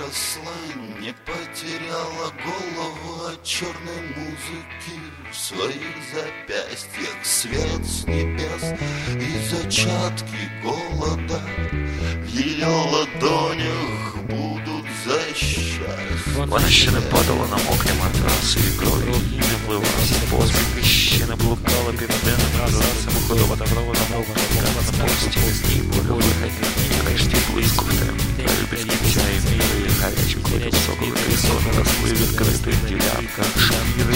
выросла, не потеряла голову от черной музыки. В своих запястьях свет с небес и зачатки голода. В ее ладонях будут за счастье. Вона ще не падала на мокрі матраси, і кров'ю їй не вливався посміх. Ще не блукала південним матрасом, ходова та провода мова на пості. Дні були вигані, нарешті близько в темні. Любівця і міри, гарячі коді соковий сон, росли в відкритих ділянках шкіри.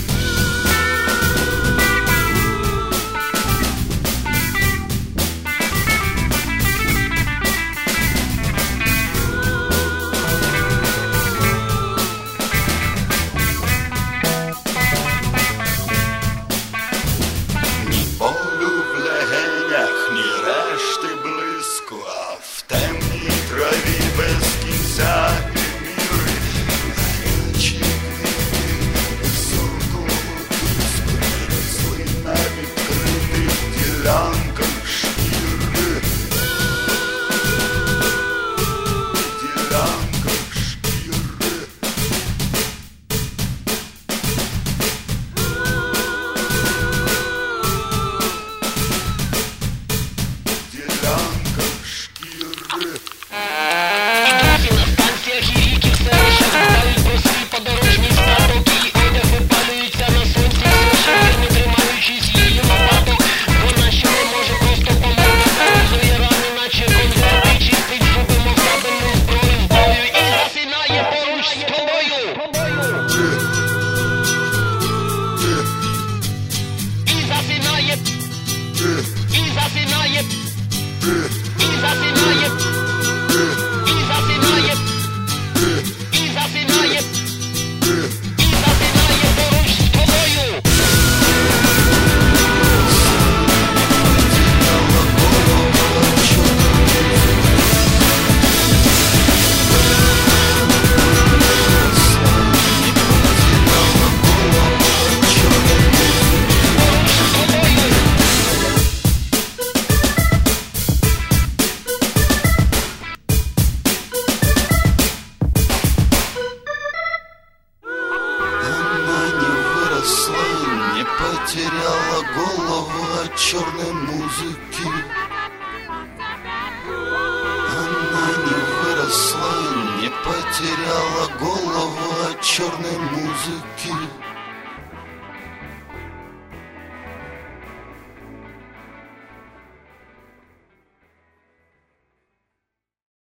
Потеряла голову от черной музыки. Она не выросла, не потеряла голову от черной музыки.